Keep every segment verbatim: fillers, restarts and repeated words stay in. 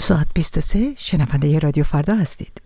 ساعت بیست و سه شنونده رادیو فردا هستید.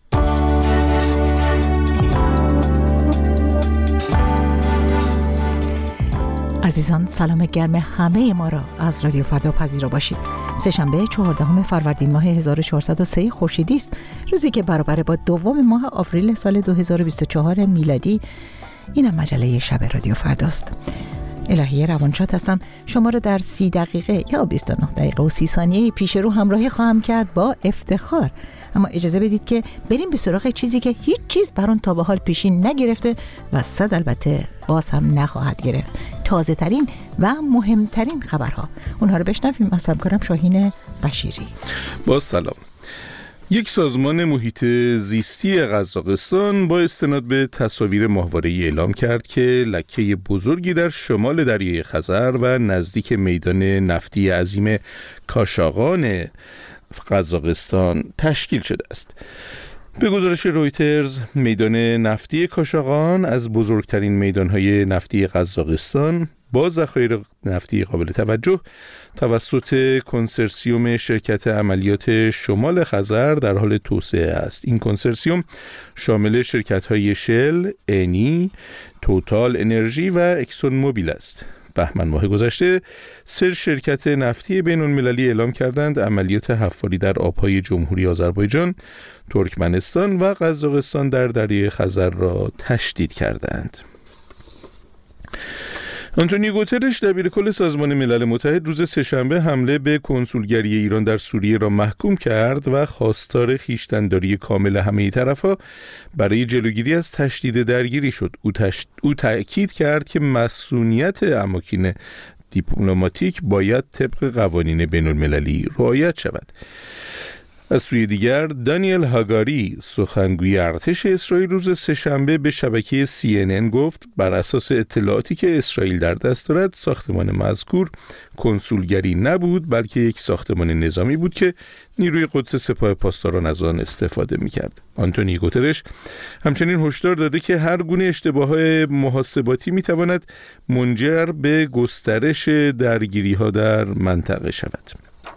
عزیزان، سلام گرم همه ما را از رادیو فردا پذیرا باشید. سه‌شنبه چهاردهم فروردین ماه هزار و چهارصد و سه خورشیدی است، روزی که برابر با دوم ماه آوریل سال دو هزار و بیست و چهار میلادی. اینم مجله شب رادیو فرداست. الهیه روانشاد هستم. شما را در سی دقیقه یا بیست و نه دقیقه و سی ثانیه پیش رو همراهی خواهم کرد با افتخار. اما اجازه بدید که بریم به سراغ چیزی که هیچ چیز بر اون تا به حال پیشین نگرفته و صد البته باز هم نخواهد گرفت. تازه ترین و مهمترین خبرها، اونها رو بشنویم از همکارم شاهین بشیری. با سلام. یک سازمان محیط زیستی قزاقستان با استناد به تصاویر ماهواره‌ای اعلام کرد که لکه بزرگی در شمال دریای خزر و نزدیک میدان نفتی عظیم کاشاغان قزاقستان تشکیل شده است. به گزارش رویترز، میدان نفتی کاشاغان از بزرگترین میدان‌های نفتی قزاقستان با ذخایر نفتی قابل توجه توسط کنسرسیوم شرکت عملیات شمال خزر در حال توسعه است. این کنسرسیوم شامل شرکت‌های شل، انی، توتال انرژی و اکسون موبیل است. بهمن ماه گذشته سه شرکت نفتی بین‌المللی اعلام کردند عملیات حفاری در آب‌های جمهوری آذربایجان، ترکمنستان و قزاقستان در دریای خزر را تشدید کردند. آنتونیو گوترش دبیرکل سازمان ملل متحد روز سه‌شنبه حمله به کنسولگری ایران در سوریه را محکوم کرد و خواستار خویشتن‌داری کامل همه طرف‌ها برای جلوگیری از تشدید درگیری شد. او, تش... او تأکید کرد که مسئولیت اماکن دیپلماتیک باید طبق قوانین بین‌المللی رعایت شود. از سوی دیگر، دانیل هاگاری سخنگوی ارتش اسرائیل روز سه‌شنبه به شبکه سی ان ان گفت بر اساس اطلاعاتی که اسرائیل در دست دارد ساختمان مذکور کنسولگری نبود، بلکه یک ساختمان نظامی بود که نیروی قدس سپاه پاسداران از آن استفاده می‌کرد. آنتونیو گوترش همچنین هشدار داده که هر گونه اشتباهات محاسباتی می‌تواند منجر به گسترش درگیری‌ها در منطقه شود.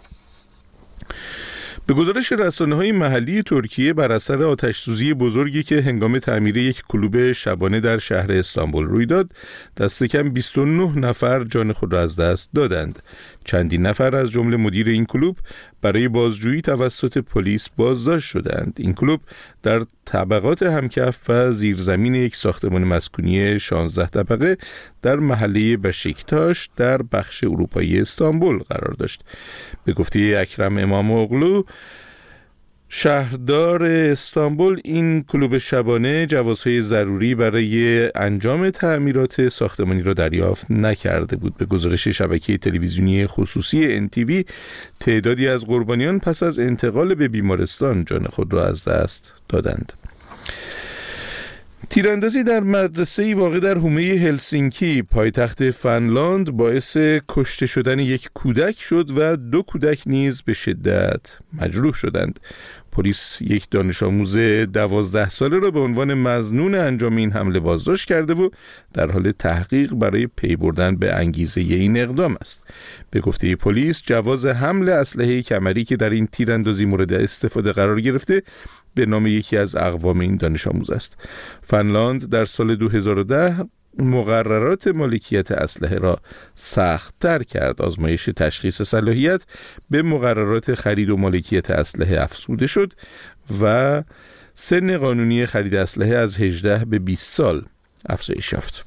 به گزارش رسانه‌های محلی ترکیه، بر اثر آتش‌سوزی بزرگی که هنگام تعمیر یک کلوب شبانه در شهر استانبول روی داد، دست کم بیست و نه نفر جان خود را از دست دادند. چندین نفر از جمله مدیر این کلوب برای بازجویی توسط پلیس بازداشت شدند. این کلوب در طبقات همکف و زیرزمین یک ساختمان مسکونی شانزده طبقه در محله بشیکتاش در بخش اروپایی استانبول قرار داشت. به گفته اکرم اماموغلو، شهردار استانبول، این کلوب شبانه جوازهای ضروری برای انجام تعمیرات ساختمانی را دریافت نکرده بود. به گزارش شبکه تلویزیونی خصوصی ان تی وی، تعدادی از قربانیان پس از انتقال به بیمارستان جان خود را از دست دادند. تیراندازی در مدرسه‌ای واقع در حومه هلسینکی پایتخت فنلاند باعث کشته شدن یک کودک شد و دو کودک نیز به شدت مجروح شدند. پلیس یک دانش آموز دوازده ساله را به عنوان مظنون انجام این حمله بازداشت کرده و در حال تحقیق برای پی بردن به انگیزه این اقدام است. به گفته پلیس، جواز حمل اسلحه کمری که در این تیراندازی مورد استفاده قرار گرفته به نام یکی از اقوام این دانش آموز است. فنلاند در سال دو هزار و ده مقررات مالکیت اسلحه را سخت‌تر کرد. آزمایش تشخیص صلاحیت به مقررات خرید و مالکیت اسلحه افزوده شد و سن قانونی خرید اسلحه از هجده به بیست سال افزایش یافت.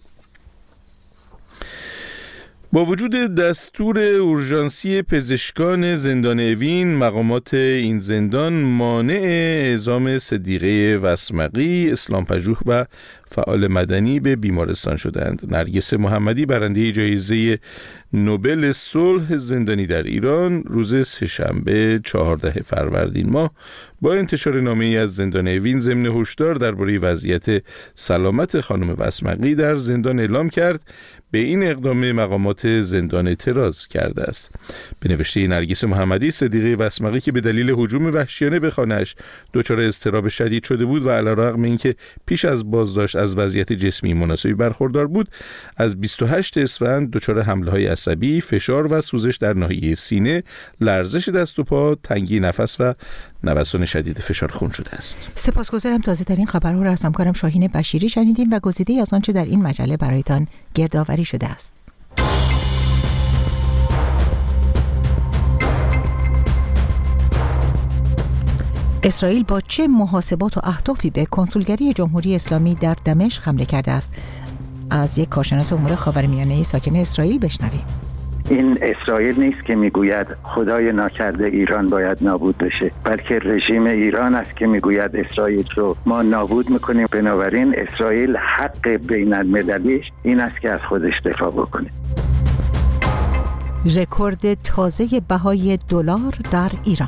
با وجود دستور اورژانسی پزشکان زندان اوین، مقامات این زندان مانع اعزام صدیقه وسمقی، اسلامپژوه و فعال مدنی به بیمارستان شدند. نرگس محمدی، برنده جایزه نوبل صلح زندانی در ایران، روز سه‌شنبه چهاردهم فروردین ماه با انتشار نامه‌ای از زندان اوین ضمن هشدار درباره وضعیت سلامت خانم وسمقی در زندان اعلام کرد به این اقدام مقامات زندان اعتراض کرده است. به نوشته نرگس محمدی، صدیقه وسمقی که به دلیل هجوم وحشیانه به خانه‌اش دچار اضطراب شدید شده بود و علیرغم اینکه پیش از بازداشت از وضعیت جسمی مناسبی برخوردار بود، از بیست و هشتم اسفند دچار حمله‌های عصبی، فشار و سوزش در ناحیه سینه، لرزش دست و پا، تنگی نفس و نوسان شدید فشار خون شده است. سپاسگزارم. تازه ترین خبرها را از همکارم شاهین بشیری شنیدیم و گزیده‌ای از آنچه در این مجله برایتان گردآوری شده است. اسرائیل با چه محاسبات و اهدافی به کنسولگری جمهوری اسلامی در دمشق حمله کرده است؟ از یک کارشناس امور خاورمیانه ساکن اسرائیل بشنویم. این اسرائیل نیست که میگوید خدای ناکرده ایران باید نابود بشه، بلکه رژیم ایران است که میگوید اسرائیل رو ما نابود میکنیم. بنابراین اسرائیل حق بین المللیش این است که از خودش دفاع بکنه. رکورد تازه بهای دلار در ایران.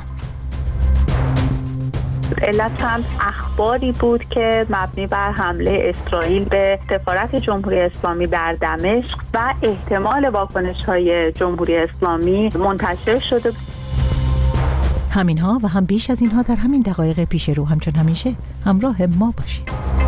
علت هم اخباری بود که مبنی بر حمله اسرائیل به سفارت جمهوری اسلامی در دمشق و احتمال واکنش‌های جمهوری اسلامی منتشر شده. همینها و هم بیش از اینها در همین دقایق پیش رو. همچون همیشه همراه ما باشید.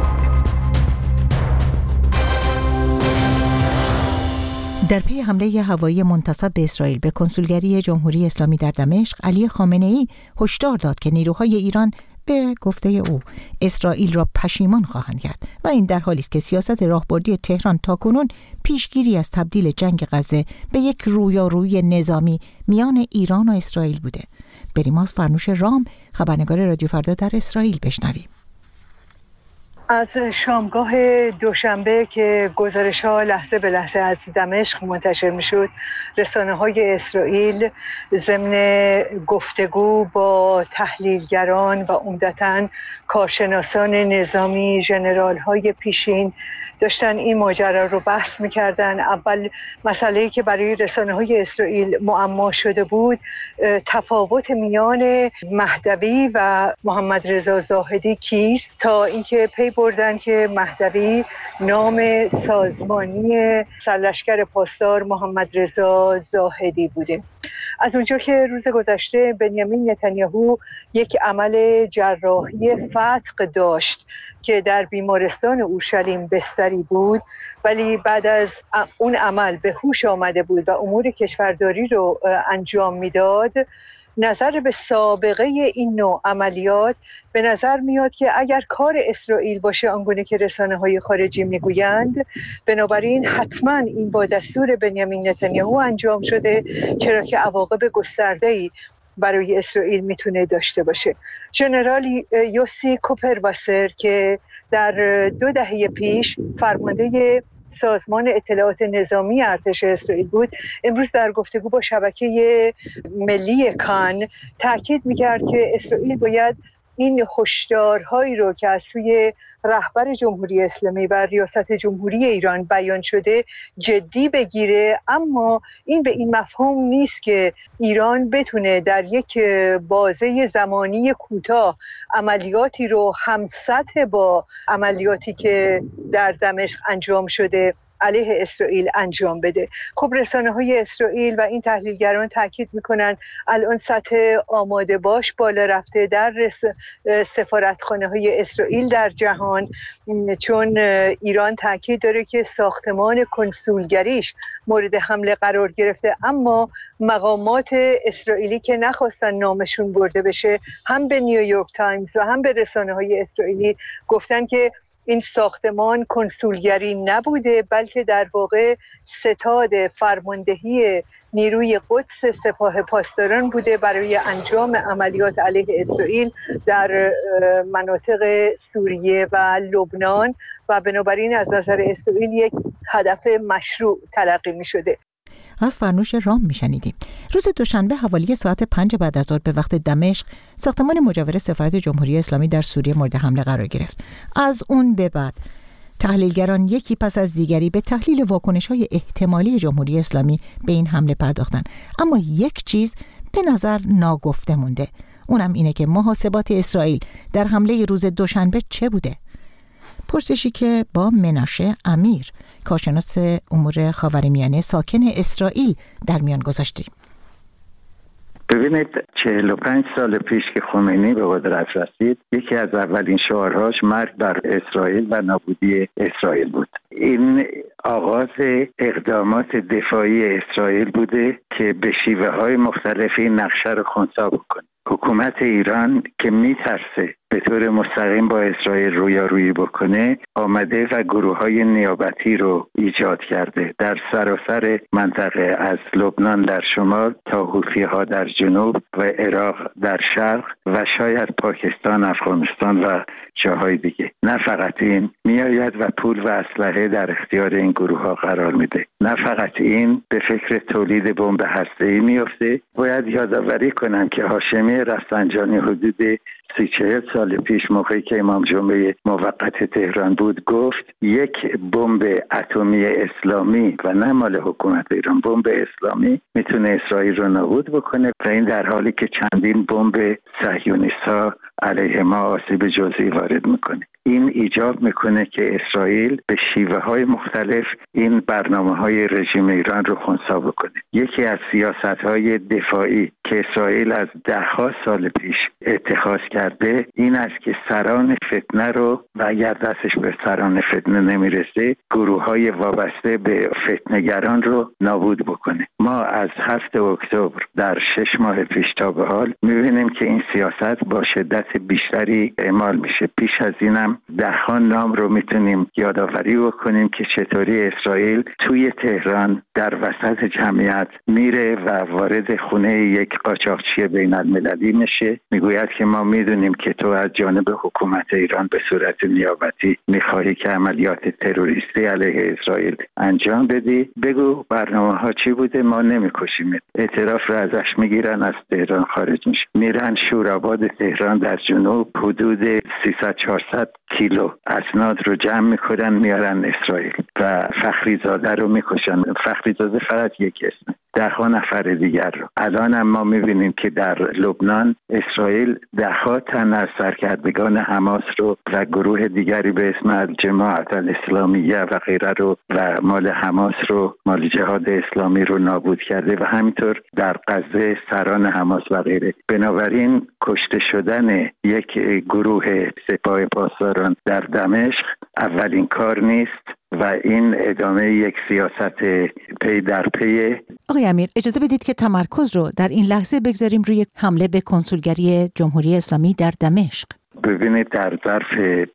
در پی حمله هوایی منتصب به اسرائیل به کنسولگری جمهوری اسلامی در دمشق، علی خامنه‌ای هشدار داد که نیروهای ایران به گفته او اسرائیل را پشیمان خواهند کرد و این در حالی است که سیاست راهبردی تهران تاکنون پیشگیری از تبدیل جنگ غزه به یک رویارویی نظامی میان ایران و اسرائیل بوده. بریم از فرنوش رام، خبرنگار رادیو فردا در اسرائیل بشنویم. از شامگاه دوشنبه که گزارش‌ها لحظه به لحظه از دمشق منتشر می‌شد، رسانه‌های اسرائیل ضمن گفتگو با تحلیلگران و عمدتاً کارشناسان نظامی، ژنرال‌های پیشین داشتن این ماجرا رو بحث می‌کردن. اول مسئله‌ای که برای رسانه‌های اسرائیل معما شده بود، تفاوت میان مهدوی و محمد رضا زاهدی کیست، تا اینکه پی بردن که مهدوی نام سازمانی سرلشکر پاسدار محمد رضا زاهدی بوده. از اونجا که روز گذشته بنیامین نتانیاهو یک عمل جراحی فتق داشت که در بیمارستان اورشلیم بستری بود، ولی بعد از اون عمل به هوش آمده بود و امور کشورداری رو انجام میداد، نظر به سابقه این نوع عملیات به نظر میاد که اگر کار اسرائیل باشه آنگونه که رسانه‌های خارجی میگویند، بنابراین حتما این با دستور بنیامین نتانیاهو انجام شده، چرا که عواقب گسترده‌ای برای اسرائیل میتونه داشته باشه. ژنرال یوسی کوپرواسر که در دو دهه پیش فرمانده سازمان اطلاعات نظامی ارتش اسرائیل بود، امروز در گفتگو با شبکه ملی کان تاکید می‌کرد که اسرائیل باید این هشدارهایی رو که از سوی رهبر جمهوری اسلامی و ریاست جمهوری ایران بیان شده جدی بگیره، اما این به این مفهوم نیست که ایران بتونه در یک بازه زمانی کوتاه عملیاتی رو همسطح با عملیاتی که در دمشق انجام شده علیه اسرائیل انجام بده. خب رسانه‌های اسرائیل و این تحلیلگران تاکید میکنن الان سطح آماده باش بالا رفته در سفارتخانه‌های اسرائیل در جهان، چون ایران تاکید داره که ساختمان کنسولگریش مورد حمله قرار گرفته، اما مقامات اسرائیلی که نخواستن نامشون برده بشه هم به نیویورک تایمز و هم به رسانه‌های اسرائیلی گفتن که این ساختمان کنسولگری نبوده، بلکه در واقع ستاد فرماندهی نیروی قدس سپاه پاسداران بوده برای انجام عملیات علیه اسرائیل در مناطق سوریه و لبنان و بنابراین از نظر اسرائیل یک هدف مشروع تلقی می شده. از فرنوش رام میشنیدیم. روز دوشنبه حوالی ساعت پنج بعد از ظهر به وقت دمشق، ساختمان مجاور سفارت جمهوری اسلامی در سوریه مورد حمله قرار گرفت. از اون به بعد تحلیلگران یکی پس از دیگری به تحلیل واکنش‌های احتمالی جمهوری اسلامی به این حمله پرداختند، اما یک چیز به نظر ناگفته مونده، اونم اینه که محاسبات اسرائیل در حمله روز دوشنبه چه بوده؟ پرسشی که با مناشه امیر، کارشناس امور خاورمیانه ساکن اسرائیل، در میان گذاشتیم. ببینید چهل و پنج سال پیش که خمینی به قدرت رسید، یکی از اولین شعارهاش مرگ بر اسرائیل و نابودی اسرائیل بود. این آغاز اقدامات دفاعی اسرائیل بوده که به شیوه های مختلفی نقشه رو خنثی بکنه. حکومت ایران که میترسه به طور مستقیم با اسرائیل رویارویی بکنه، آمده و گروه های نیابتی رو ایجاد کرده در سراسر منطقه، از لبنان در شمال تا حوثی ها در جنوب و عراق در شرق و شاید پاکستان، افغانستان و جاهای دیگه. نه فقط این، میآید و پول و اسلحه در اختیار این گروه ها قرار میده. نه فقط این، به فکر تولید بمب هسته‌ای میفته. باید یادآوری کنم که هاشمی رفسنجانی حدود سی چهل سال پیش، موقعی که امام جمعه موقت تهران بود، گفت یک بمب اتمی اسلامی و نه مال حکومت ایران، بمب اسلامی میتونه اسرائیل رو نابود بکنه، و این در حالی که چندین بمب صهیونیست‌ها علیه ما آسیب جزئی وارد میکنه. این ایجاب میکنه که اسرائیل به شیوه های مختلف این برنامه های رژیم ایران رو خنثی بکنه. یکی از سیاست های دفاعی که اسرائیل از ده ها سال پیش اتخاذ کرده این است که سران فتنه رو، و اگر دستش به سران فتنه نمیرسه، گروه های وابسته به فتنه‌گران رو نابود بکنه. ما از هفتم اکتبر در شش ماه پیش تا به حال میبینیم که این سیاست با شدت بیشتری اعمال میشه. پیش از اینم ده ها نام رو میتونیم یادآوری بکنیم که چطوری اسرائیل توی تهران در وسط جمعیت میره و وارد خونه یک قاچاقچی بین المللی میشه، میگوید که ما میدونیم که تو از جانب حکومت ایران به صورت نیابتی میخواهی که عملیات تروریستی علیه اسرائیل انجام بدی، بگو برنامه ها چی بوده، ما نمیکشیم. اعتراف رو ازش میگیرن، از تهران خارج میشه، میرن شوراباد تهران در جنوب، حدود سیصد چهارصد کیلو اسناد رو جمع میکنن میارن اسرائیل و فخری زاده رو میکشن. فخری زاده فقط یک اسم، ده ها نفر دیگر رو. الان هم ما میبینیم که در لبنان اسرائیل ده ها تن از سرکردگان حماس رو و گروه دیگری به اسم الجماعت الاسلامیه و غیره رو و مال حماس رو، مال جهاد اسلامی رو نابود کرده، و همینطور در غزه سران حماس و غیره. بنابراین کشته شدن یک گروه سپاه پاسداران در دمشق اولین کار نیست و این ادامه یک سیاست پی در پی. آقای امیر، اجازه بدید که تمرکز رو در این لحظه بگذاریم روی حمله به کنسولگری جمهوری اسلامی در دمشق. ببینید در ظرف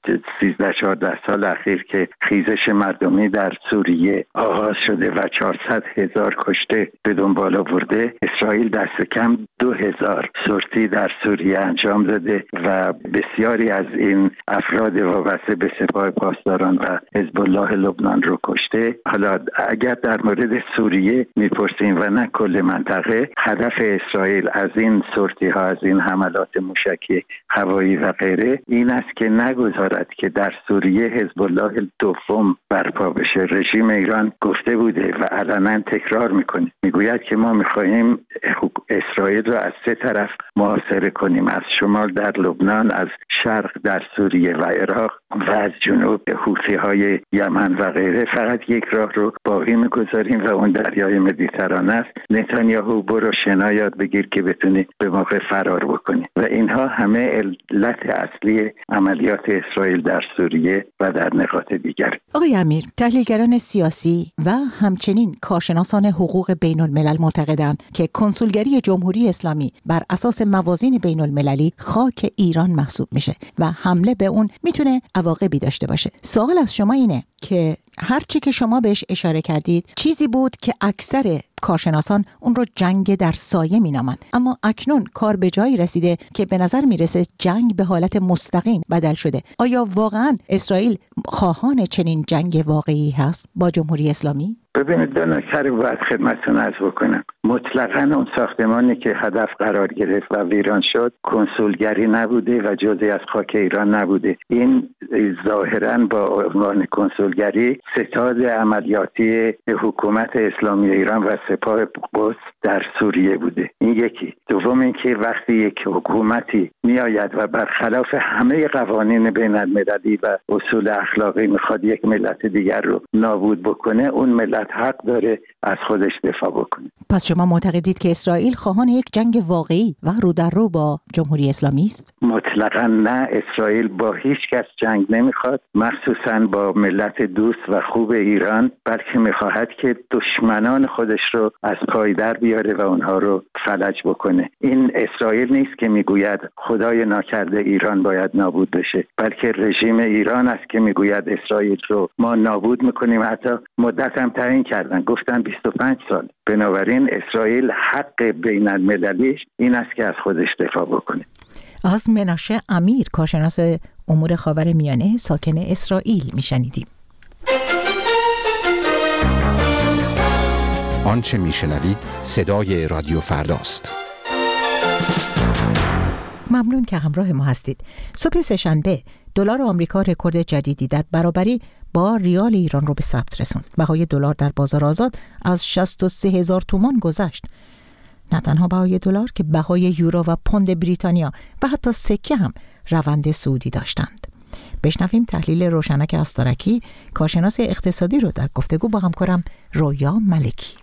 سیزده چهارده سال اخیر که خیزش مردمی در سوریه آغاز شده و چهارصد هزار کشته به دنبال آورده، اسرائیل دست کم دو هزار سورتی در سوریه انجام داده و بسیاری از این افراد وابسته به سپاه پاسداران و حزب الله لبنان رو کشته. حالا اگر در مورد سوریه میپرسیم و نه کل منطقه، هدف اسرائیل از این سورتی ها، از این حملات موشکی هوایی و غیره، این است که نگذارد که در سوریه حزب الله دوم برپا بشه. رژیم ایران گفته بوده و علنا تکرار میکنه، میگوید که ما میخواهیم اسرائیل را از سه طرف محاصره کنیم، از شمال در لبنان، از شرق در سوریه و عراق و از جنوب حوثی های یمن و غیره. فقط یک راه رو باقی میگذاریم و اون دریای مدیترانه است. نتانیاهو برو شنا یاد بگیر که بتونی به موقع فرار بکنی. و اینها همه علت اصلی عملیات اسرائیل در سوریه و در نقاط دیگر. آقای امیر، تحلیلگران سیاسی و همچنین کارشناسان حقوق بین الملل معتقدند که کنسولگری جمهوری اسلامی بر اساس موازین بین المللی خاک ایران محسوب میشه و حمله به اون میتونه عواقبی داشته باشه. سوال از شما اینه که هرچی که شما بهش اشاره کردید چیزی بود که اکثر کارشناسان اون رو جنگ در سایه مینامند، اما اکنون کار به جایی رسیده که به نظر میرسه جنگ به حالت مستقیم بدل شده. آیا واقعا اسرائیل خواهان چنین جنگ واقعی هست با جمهوری اسلامی؟ ببینید دو نکته رو باید خدمتتون عرض بکنم. مطلقاً اون ساختمانی که هدف قرار گرفت و ویران شد کنسولگری نبوده و جزئی از خاک ایران نبوده. این ظاهراً با عنوان کنسولگری ستاد عملیاتی حکومت اسلامی ایران و سپاه قدس در سوریه بوده. این یکی. دوم اینکه وقتی یک حکومتی میآید و برخلاف همه قوانین بین المللی و اصول اخلاقی میخواد یک ملت دیگر رو نابود بکنه، اون ملت دولت حق داره از خودش دفاع بکنه. پس شما معتقدید که اسرائیل خواهان یک جنگ واقعی و رو در رو با جمهوری اسلامی است؟ مطلقاً نه. اسرائیل با هیچ کس جنگ نمیخواد، مخصوصاً با ملت دوست و خوب ایران، بلکه میخواهد که دشمنان خودش رو از پای در بیاره و اونها رو فلج بکنه. این اسرائیل نیست که میگوید خدای ناکرده ایران باید نابود بشه، بلکه رژیم ایران است که میگوید اسرائیل رو ما نابود میکنیم. حتی مدت هم تعیین کردن، گفتن بیست و پنج سال. بنابراین اسرائیل حق بین المللیش این است که از خودش دفاع بکنه. از مناشه امیر، کارشناس امور خاورمیانه ساکن اسرائیل میشنیدیم. آنچه میشنوید صدای رادیو فرداست. ممنون که همراه ما هستید. صبح سه‌شنبه دلار آمریکا رکورد جدیدی در برابری با ریال ایران رو به ثبت رسوند. بهای دلار در بازار آزاد از شصت و سه هزار تومان گذشت. نه تنها بهای دلار که بهای یورو و پوند بریتانیا و حتی سکه هم روند صعودی داشتند. بشنویم تحلیل روشنک استارکی، کارشناس اقتصادی رو در گفتگو با همکارم رویا ملکی.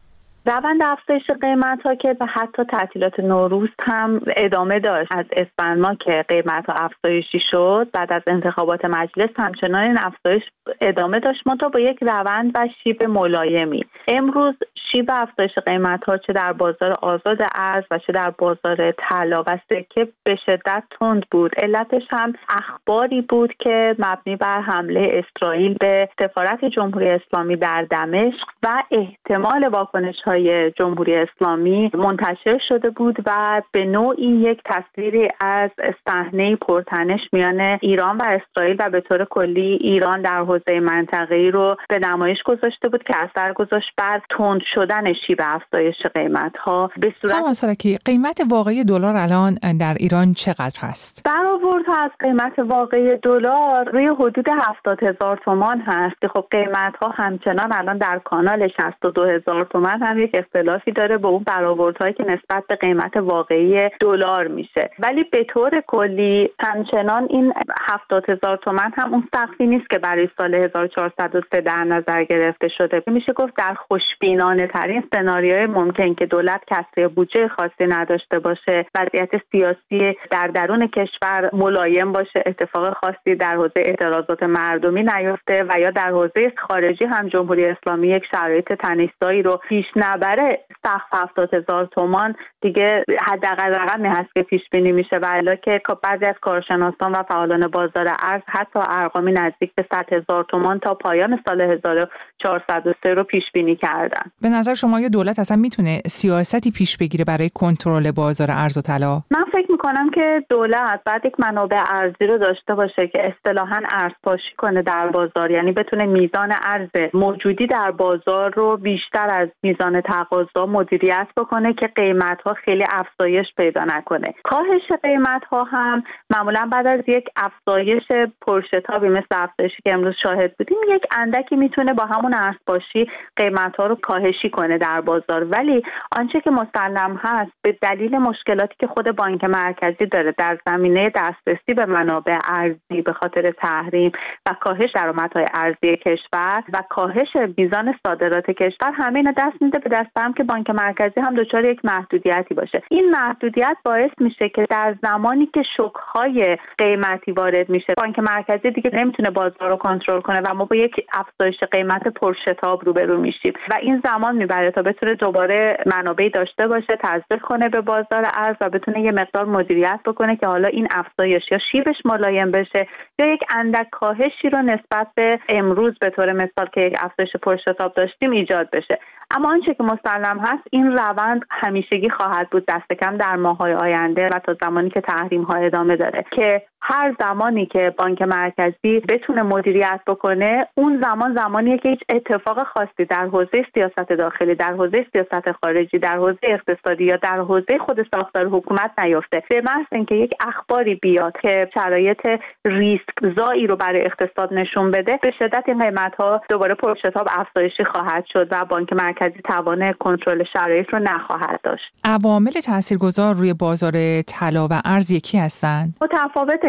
روند افزایش قیمت‌ها که به حتی تعطیلات نوروز هم ادامه داشت. از اسفند ماه که قیمت‌ها افزایشی شد، بعد از انتخابات مجلس همچنان این افزایش ادامه داشت، منتها با یک روند و شیب ملایمی. امروز شیب افزایش قیمت‌ها چه در بازار آزاد ارز و چه در بازار طلا و سکه به شدت تند بود. علتش هم اخباری بود که مبنی بر حمله اسرائیل به سفارت جمهوری اسلامی در دمشق و احتمال واکنش جمهوری اسلامی منتشر شده بود و به نوعی یک تصویری از صحنه پرتنش میان ایران و اسرائیل و به طور کلی ایران در حوزه منطقه‌ای رو به نمایش گذاشته بود که اثر گذاشت بر تند شدن شیب افزایش قیمت‌ها. به صورت خانم استارکی، قیمت واقعی دلار الان در ایران چقدر هست؟ برآوردها از قیمت واقعی دلار روی حدود هفتاد هزار تومان هست. خب قیمت‌ها همچنان الان در کانال شصت و دو هزار تومان هم یک اختلافی داره با اون برآوردهایی که نسبت به قیمت واقعی دلار میشه، ولی به طور کلی همچنان این هفتاد هزار تومان هم اون سقفی نیست که برای سال هزار و چهارصد و سه در نظر گرفته شده. میشه گفت در خوشبینانه ترین سناریوی ممکن که دولت کسری بودجه خاصی نداشته باشه، وضعیت سیاسی در درون کشور ملایم باشه، اتفاق خاصی در حوزه اعتراضات مردمی نیفته و یا در حوزه خارجی هم جمهوری اسلامی یک شرایط تنش‌زایی رو پیش نبره، سقف هفتاد هزار تومان دیگه حداقل رقمی هست که پیش بینی میشه و الا که بعضی از کارشناسان و فعالان بازار ارز حتی ارقامی نزدیک به صد هزار تومان تا پایان سال هزار و چهارصد و سه رو پیش بینی کردن. به نظر شما یا دولت اصلا میتونه سیاستی پیش بگیره برای کنترل بازار ارز و طلا؟ من فکر میکنم که دولت بعد یک منابع ارزی رو داشته باشه که اصطلاحاً ارزپاشی کنه در بازار، یعنی بتونه میزان ارز موجودی در بازار رو بیشتر از میزان تقاضا مدیریت بکنه که قیمت‌ها خیلی افزایش پیدا نکنه. کاهش قیمت‌ها هم معمولاً بعد از یک افزایش پرشتابی مثل افزایشی که امروز شاهد بودیم یک اندکی میتونه با همون ارزپاشی قیمت‌ها رو کاهشی کنه در بازار، ولی آنچه که مسلم هست به دلیل مشکلاتی که خود بانک مرکزی داره در زمینه دسترسی به منابع ارزی به خاطر تحریم و کاهش درآمدهای ارزی کشور و کاهش میزان صادرات کشور، همه اینا دست میده به دست هم که بانک مرکزی هم دچار یک محدودیتی باشه. این محدودیت باعث میشه که در زمانی که شوک‌های قیمتی وارد میشه، بانک مرکزی دیگه نمیتونه بازار رو کنترل کنه و ما با یک افزایش قیمت پرشتاب روبرو میشیم و این زمان میبره تا بتونه دوباره منابعی داشته باشه، تزریق کنه به بازار ارز و بتونه یه مقدار مدیریت بکنه که حالا این افزایش یا شیبش ملایم بشه یا یک اندک کاهشی رو نسبت به امروز به طور مثال که یک افزایش پرشتاب داشتیم ایجاد بشه. اما آنچه که مسلم هست این روند همیشگی خواهد بود، دست کم در ماه‌های آینده و تا زمانی که تحریم‌ها ادامه داره، که هر زمانی که بانک مرکزی بتونه مدیریت بکنه اون زمان زمانیه که هیچ اتفاق خاصی در حوزه سیاست داخلی، در حوزه سیاست خارجی، در حوزه اقتصادی یا در حوزه خود ساختار حکومت نیفته. به محض اینکه یک اخباری بیاد که شرایط ریسک زایی رو برای اقتصاد نشون بده، به شدت این قیمت‌ها دوباره پرشتاب افزایشی خواهد شد و بانک مرکزی توان کنترل شرایط رو نخواهد داشت. عوامل تاثیرگذار روی بازار طلا و ارز یکی هستند؟ متفاوته.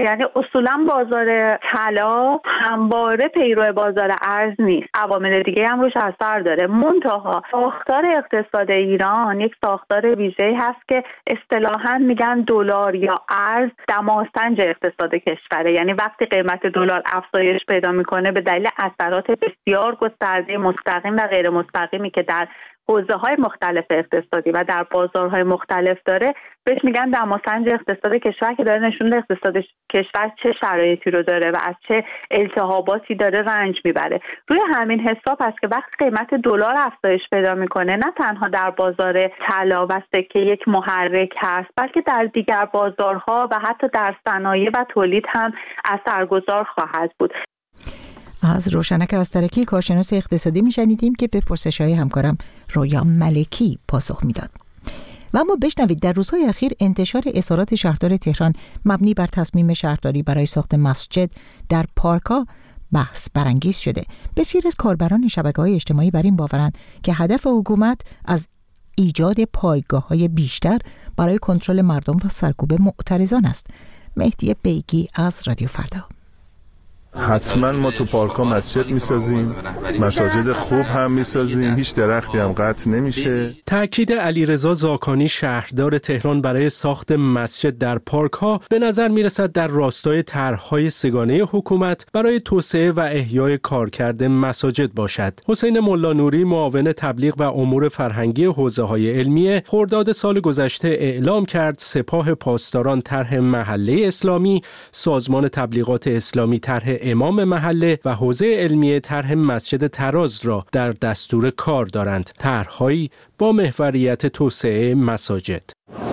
یعنی اصولا بازار طلا همواره پیرو بازار ارز نیست، عوامل دیگه هم روش اثر داره. منتها ساختار اقتصاد ایران یک ساختار ویژه‌ای هست که اصطلاحاً میگن دلار یا ارز دماسنج اقتصاد کشوره. یعنی وقتی قیمت دلار افزایش پیدا میکنه به دلیل اثرات بسیار گسترده مستقیم و غیر مستقیمی که در حوزه‌های مختلف اقتصادی و در بازارهای مختلف داره، بهش میگن دماسنج اقتصاد کشور، که داره نشون میده اقتصاد کشور چه شرایطی رو داره و از چه التهاباتی داره رنج میبره. روی همین حساب است که وقتی قیمت دلار افزایش پیدا میکنه، نه تنها در بازار طلا و سکه یک محرک هست، بلکه در دیگر بازارها و حتی در صنایع و تولید هم اثرگذار خواهد بود. از روشنک آسترکی، کارشناس اقتصادی، میشنیدیم که به پرسش‌های همکارم رویا ملکی پاسخ میداد. و اما بشنوید در روزهای اخیر انتشار اظهارات شهردار تهران مبنی بر تصمیم شهرداری برای ساخت مسجد در پارک‌ها بحث برانگیز شده. بسیاری از کاربران شبکه‌های اجتماعی بر این باورند که هدف حکومت از ایجاد پایگاه‌های بیشتر برای کنترل مردم و سرکوب معترضان است. مهدی بیگی از رادیو فردا. حتما ما تو پارک‌ها مسجد می‌سازیم، مساجد خوب هم می‌سازیم، هیچ درختی هم قطع نمیشه. تأکید علیرضا زاکانی شهردار تهران برای ساخت مسجد در پارک‌ها به نظر می‌رسد در راستای طرح‌های سه‌گانه حکومت برای توسعه و احیای کارکرد مساجد باشد. حسین ملانوری، معاون تبلیغ و امور فرهنگی حوزه‌های علمیه، خرداد سال گذشته اعلام کرد سپاه پاسداران طرح محله اسلامی، سازمان تبلیغات اسلامی طرح امام محله و حوزه علمیه طرح مسجد تراز را در دستور کار دارند. طرح‌هایی با محوریت توسعه مساجد.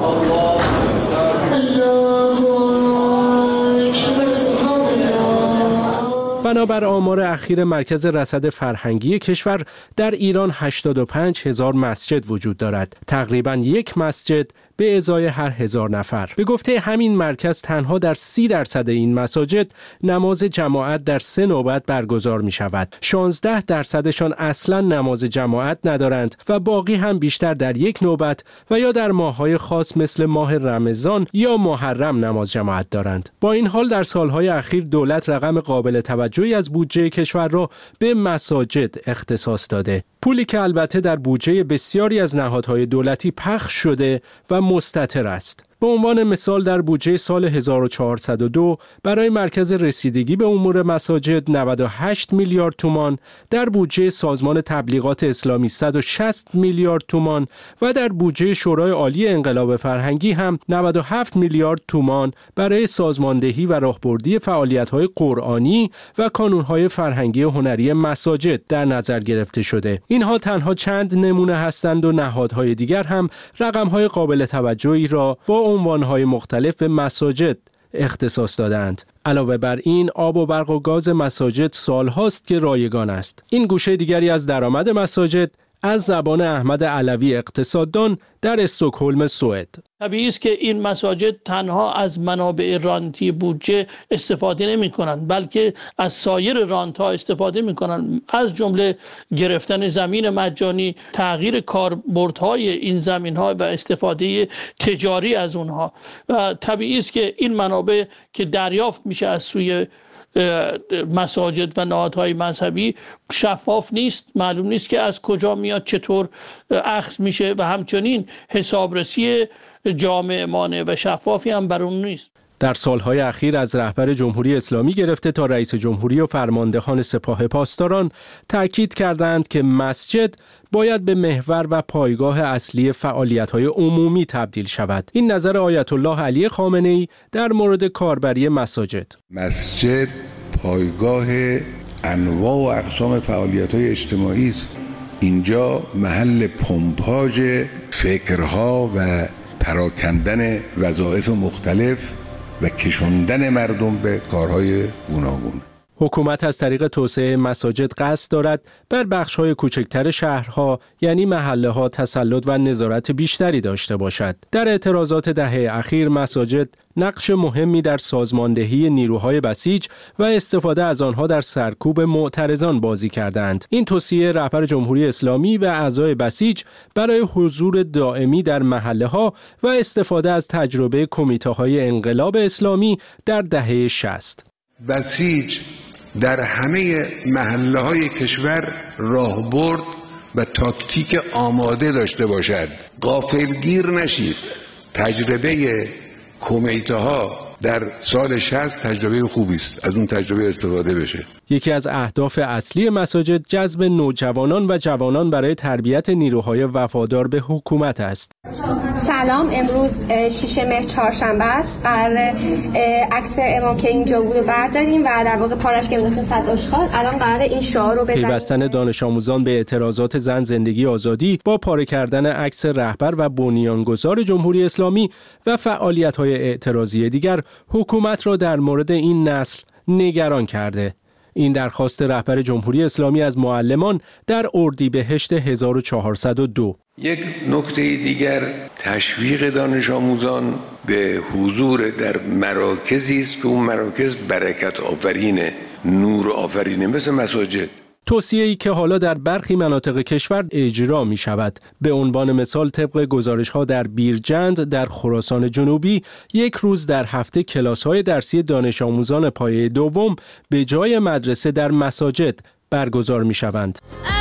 بنابر آمار اخیر مرکز رصد فرهنگی کشور، در ایران هشتاد و پنج هزار مسجد وجود دارد. تقریباً یک مسجد به ازای هر هزار نفر. به گفته همین مرکز تنها در سی درصد این مساجد نماز جماعت در سه نوبت برگزار می شود. شانزده درصدشان اصلا نماز جماعت ندارند و باقی هم بیشتر در یک نوبت و یا در ماه‌های خاص مثل ماه رمضان یا محرم نماز جماعت دارند. با این حال در سالهای اخیر دولت رقم قابل توجهی از بودجه کشور را به مساجد اختصاص داده. پولی که البته در بودجه بسیاری از نهادهای دولتی پخش شده و مستتر است. به عنوان مثال در بودجه سال هزار و چهارصد و دو برای مرکز رسیدگی به امور مساجد نود و هشت میلیارد تومان، در بودجه سازمان تبلیغات اسلامی صد و شصت میلیارد تومان و در بودجه شورای عالی انقلاب فرهنگی هم نود و هفت میلیارد تومان برای سازماندهی و راهبردی فعالیت‌های قرآنی و کانون‌های فرهنگی هنری مساجد در نظر گرفته شده. اینها تنها چند نمونه هستند و نهادهای دیگر هم رقم‌های قابل توجهی را با عنوان‌های مختلف به مساجد اختصاص دادند. علاوه بر این، آب و برق و گاز مساجد سالهاست که رایگان است. این گوشه دیگری از درآمد مساجد از زبان احمد علوی اقتصاددان در استکهلم سوئد. طبیعی است که این مساجد تنها از منابع رانتی بودجه استفاده نمی کنند، بلکه از سایر رانت ها استفاده می کنند، از جمله گرفتن زمین مجانی، تغییر کاربردهای این زمین ها و استفاده تجاری از اونها. و طبیعی است که این منابع که دریافت میشه از سوی مساجد و نهادهای مذهبی شفاف نیست، معلوم نیست که از کجا میاد، چطور اخذ میشه و همچنین حسابرسی جامعانه و شفافی هم بر اون نیست. در سالهای اخیر از رهبر جمهوری اسلامی گرفته تا رئیس جمهوری و فرماندهان سپاه پاسداران تأکید کردند که مسجد باید به محور و پایگاه اصلی فعالیت‌های عمومی تبدیل شود. این نظر آیت الله علی خامنه‌ای در مورد کاربری مساجد. مسجد پایگاه انواع و اقسام فعالیت‌های اجتماعی است. اینجا محل پمپاژ فکرها و پراکندن وظایف مختلف و کشوندن مردم به کارهای گوناگون. حکومت از طریق توسعه مساجد قصد دارد بر بخش‌های کوچکتر شهرها یعنی محله‌ها تسلط و نظارت بیشتری داشته باشد. در اعتراضات دهه اخیر مساجد نقش مهمی در سازماندهی نیروهای بسیج و استفاده از آنها در سرکوب معترضان بازی کردند. این توصیه رهبر جمهوری اسلامی و اعضای بسیج برای حضور دائمی در محله‌ها و استفاده از تجربه کمیته‌های انقلاب اسلامی در دهه شصت. بسیج در همه محله‌های کشور راهبرد و تاکتیک آماده داشته باشد. غافلگیر نشید. تجربه کمیته‌ها در سال شصت تجربه خوبی است. از اون تجربه استفاده بشه. یکی از اهداف اصلی مساجد جذب نوجوانان و جوانان برای تربیت نیروهای وفادار به حکومت است. سلام، امروز ششم مهر چهارشنبه است. قرار عکس امام که اینجا بود و برداریم و در واقع پارش که می‌رفتیم صد آشغال. الان قرار این شعار رو بزنیم. پیوستن دانش آموزان به اعتراضات زن زندگی آزادی با پاره کردن عکس رهبر و بنیانگذار جمهوری اسلامی و فعالیت‌های اعتراضی دیگر حکومت را در مورد این نسل نگران کرده. این درخواست رهبر جمهوری اسلامی از معلمان در اردیبهشت هزار و چهارصد و دو. یک نکته دیگر تشویق دانش آموزان به حضور در مراکزی است که اون مراکز برکت آفرینه، نور آفرینه، مثل مساجد. توصیه‌ای که حالا در برخی مناطق کشور اجرا می شود. به عنوان مثال طبق گزارش‌ها در بیرجند در خراسان جنوبی یک روز در هفته کلاس‌های درسی دانش آموزان پایه دوم به جای مدرسه در مساجد برگزار می شوند.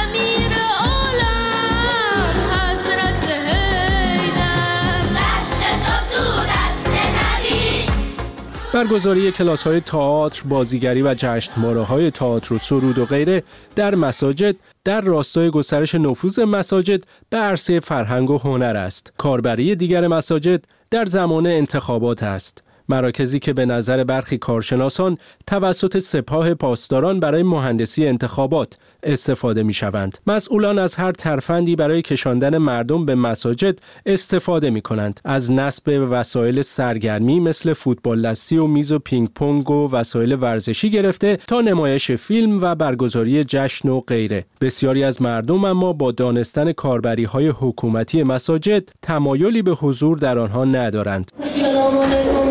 برگزاری کلاس‌های تئاتر، بازیگری و جشنواره‌های تئاتر و سرود و غیره در مساجد در راستای گسترش نفوذ مساجد به عرصه فرهنگ و هنر است. کاربری دیگر مساجد در زمان انتخابات است. مراکزی که به نظر برخی کارشناسان توسط سپاه پاسداران برای مهندسی انتخابات استفاده می شوند. مسئولان از هر ترفندی برای کشاندن مردم به مساجد استفاده می کنند. از نصب وسایل سرگرمی مثل فوتبال دستی و میز و پینگ پونگ و وسایل ورزشی گرفته تا نمایش فیلم و برگزاری جشن و غیره. بسیاری از مردم اما با دانستن کاربری های حکومتی مساجد تمایلی به حضور در آنها ندارند. السلام علیکم.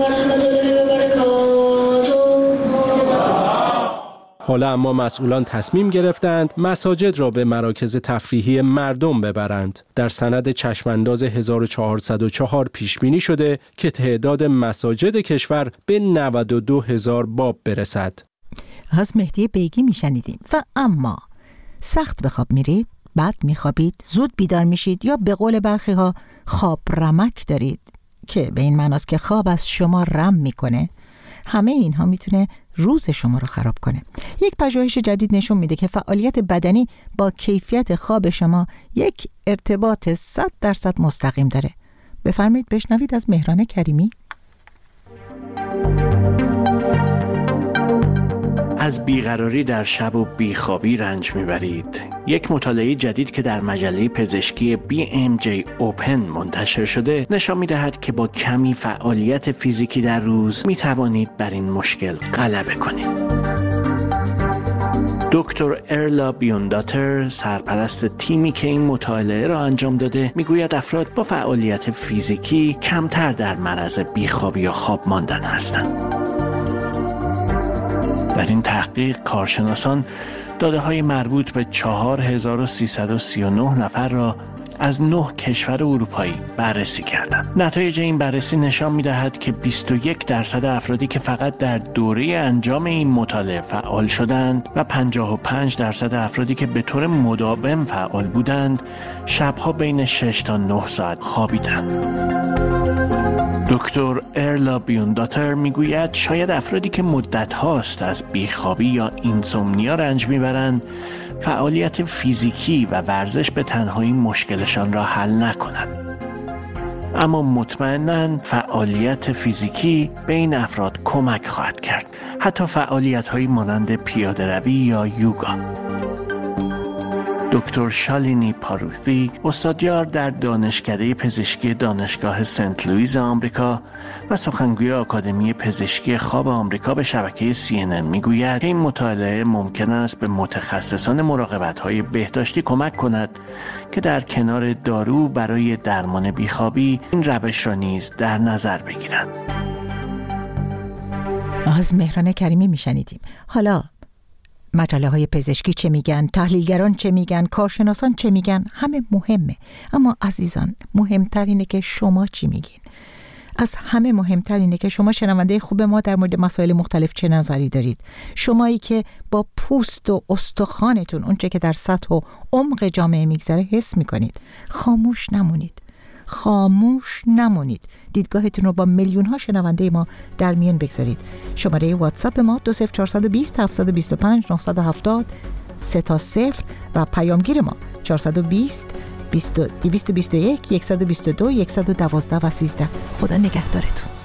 حالا اما مسئولان تصمیم گرفتند مساجد را به مراکز تفریحی مردم ببرند. در سند چشمانداز هزار و چهارصد و چهار پیش بینی شده که تعداد مساجد کشور به نود و دو هزار باب برسد. از مهدی بیگی میشنیدیم. و اما سخت به خواب میرید، بد میخوابید، زود بیدار میشید یا به قول برخی ها خواب رمک دارید که به این معناست که خواب از شما رم میکنه. همه اینها میتونه روز شما رو خراب کنه. یک پژوهش جدید نشون میده که فعالیت بدنی با کیفیت خواب شما یک ارتباط صد درصد مستقیم داره. بفرمایید بشنوید از مهران کریمی. از بیقراری در شب و بیخوابی رنج میبرید. یک مطالعه جدید که در مجله پزشکی بی ام جی اوپن منتشر شده نشان میدهد که با کمی فعالیت فیزیکی در روز میتوانید بر این مشکل غلبه کنید. دکتر ارلا بیونداتر، سرپرست تیمی که این مطالعه را انجام داده، میگوید افراد با فعالیت فیزیکی کمتر در معرض بیخوابی یا خواب ماندن هستند. در این تحقیق کارشناسان داده‌های مربوط به چهار هزار و سیصد و سی و نه نفر را از نه کشور اروپایی بررسی کردند. نتایج این بررسی نشان می‌دهد که بیست و یک درصد افرادی که فقط در دوره انجام این مطالعه فعال شدند و پنجاه و پنج درصد افرادی که به طور مداوم فعال بودند، شب‌ها بین شش تا نه ساعت خوابیدند. دکتر ارلا بیونداتر میگوید شاید افرادی که مدت هاست از بیخوابی یا اینسومنیا رنج میبرند فعالیت فیزیکی و ورزش به تنهایی مشکلشان را حل نکند. اما مطمئناً فعالیت فیزیکی به این افراد کمک خواهد کرد. حتی فعالیت هایی مانند پیاده روی یا یوگا. دکتر شالینی پاروثی، استادیار در دانشکده پزشکی دانشگاه سنت لوئیس آمریکا و سخنگوی آکادمی پزشکی خواب آمریکا به شبکه سی ان ان میگوید که این مطالعه ممکن است به متخصصان مراقبت‌های بهداشتی کمک کند که در کنار دارو برای درمان بیخوابی این روش را نیز در نظر بگیرند. از مهران کریمی میشنیدیم. حالا مجله های پزشکی چه میگن، تحلیلگران چه میگن، کارشناسان چه میگن، همه مهمه. اما عزیزان، مهمتر اینه که شما چی میگین. از همه مهمتر اینه که شما شنونده خوب ما در مورد مسائل مختلف چه نظری دارید. شمایی که با پوست و استخوانتون اونچه که در سطح و عمق جامعه میگذره حس میکنید. خاموش نمونید. خاموش نمونید. دیدگاهتون رو با میلیون ها شنونده ما در میان بگذارید. شماره واتساپ ما دو صفر چهار دو صفر هفت دو پنج نه هفت صفر سه تا صفر و پیامگیر ما چهار دو صفر دو دو یک یک دو دو یک یک یک دو و سیزده. خدا نگهدارتون.